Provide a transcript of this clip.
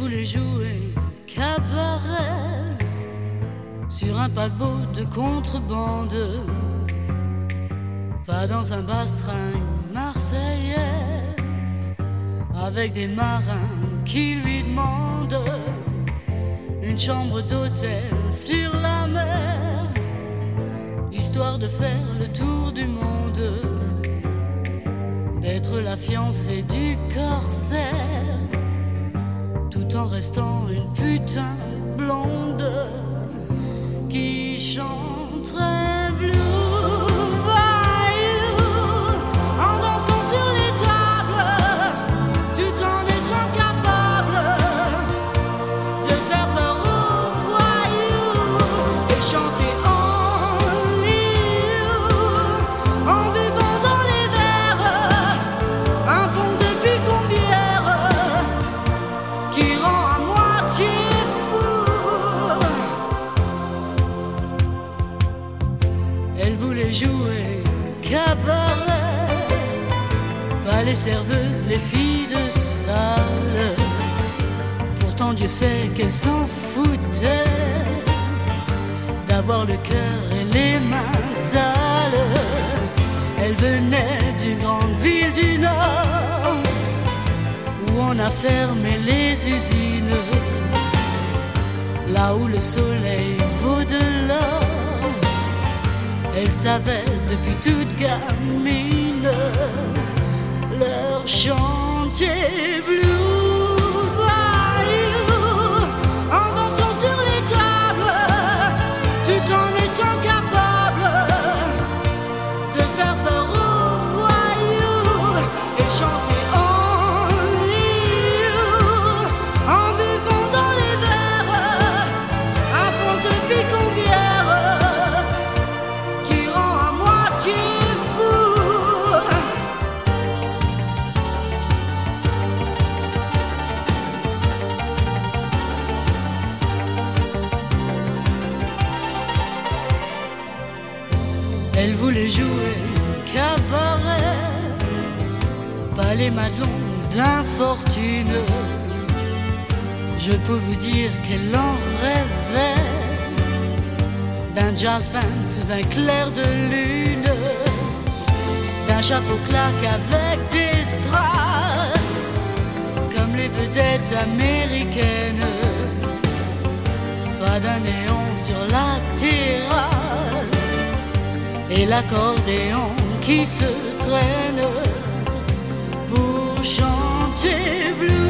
voulait jouer cabaret sur un paquebot de contrebande, pas dans un bastringue marseillais, avec des marins qui lui demandent une chambre d'hôtel sur la mer, histoire de faire le tour du monde, d'être la fiancée du corsaire, tout en restant une putain blonde qui chanterait blue. Jouer cabaret, pas les serveuses, les filles de salle. Pourtant Dieu sait qu'elles s'en foutaient d'avoir le cœur et les mains sales. Elle venait d'une grande ville du Nord où on a fermé les usines, là où le soleil vaut de l'or. Elle savait depuis toute gamine leur chanter blue bayou, en dansant sur les tables, tout en étant capable de faire peur aux voyous et chanter en lieu, en buvant dans les verres un fond de picombière. Elle voulait jouer cabaret, pas les madelons d'infortune. Je peux vous dire qu'elle en rêvait d'un jazz band sous un clair de lune, d'un chapeau claque avec des strass, comme les vedettes américaines, pas d'un néon sur la terrasse et l'accordéon qui se traîne pour chanter bleu.